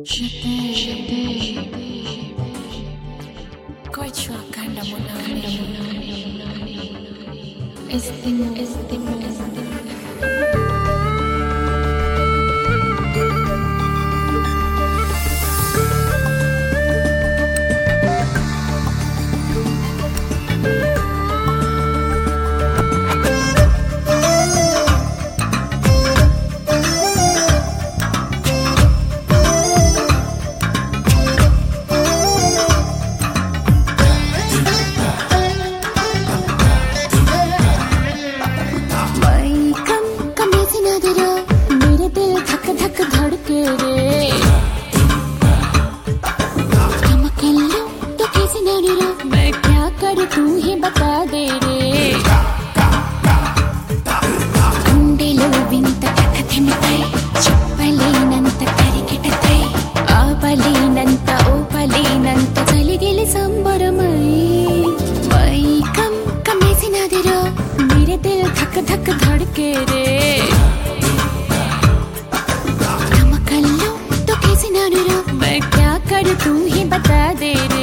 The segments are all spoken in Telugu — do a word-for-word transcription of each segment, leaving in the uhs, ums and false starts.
Koichua kanda munani Estimo, estimo, estimo मैं क्या करूं तू ही बता दे रे अंडेलो विंत कथमिताई चप्पलेनंत करिकेटताई आपलेनंत ओपलेनंत चलिगिली संबरमై మైకం కమేసినాదిరో मेरे दिल धक धक धड़के रे నమ్మకల్లో తొకేసినానురో मैं क्या करूं तू ही बता दे रे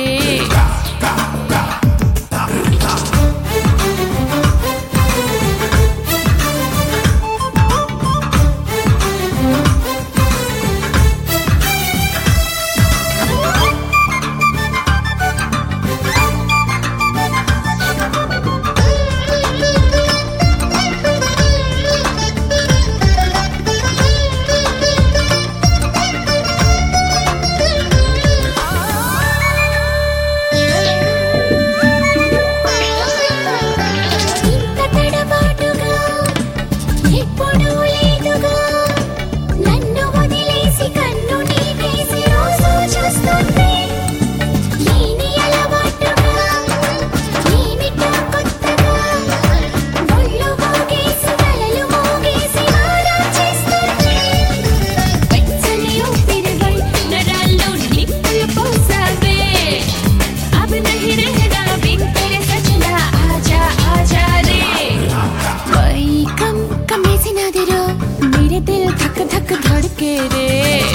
मेरे दिल धक धक धड़के रे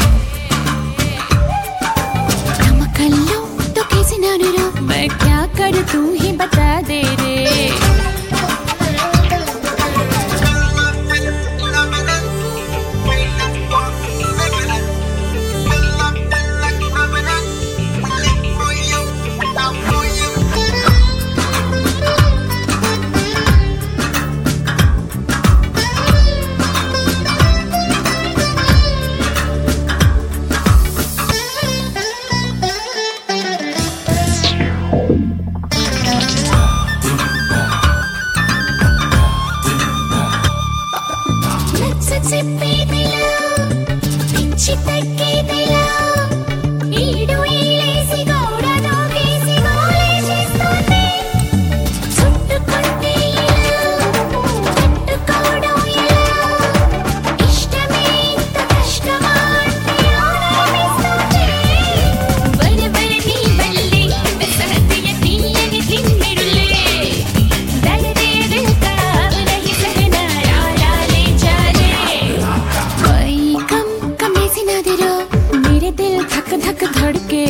नमकल्लो तो कैसे नानुरो मैं क्या करूं तू ही बता दे रे పిచ్చి తగ్గేదిలా ఈడు ఈలేసి గోడ దూకేసి గోలే చేస్తుంది చుట్టుకుంటే ఇలా తట్టుకోవడం ఎలా ఇష్టమే ఇంత కష్టమా అంటే ఆనందిస్తుంది బడి బడి నీ బల్లి సహతియ తీయని తిమ్మిడులే దర్దే దిల్ కా अब नहीं सहना यारा ले चले मेरे दिल धक धक धड़के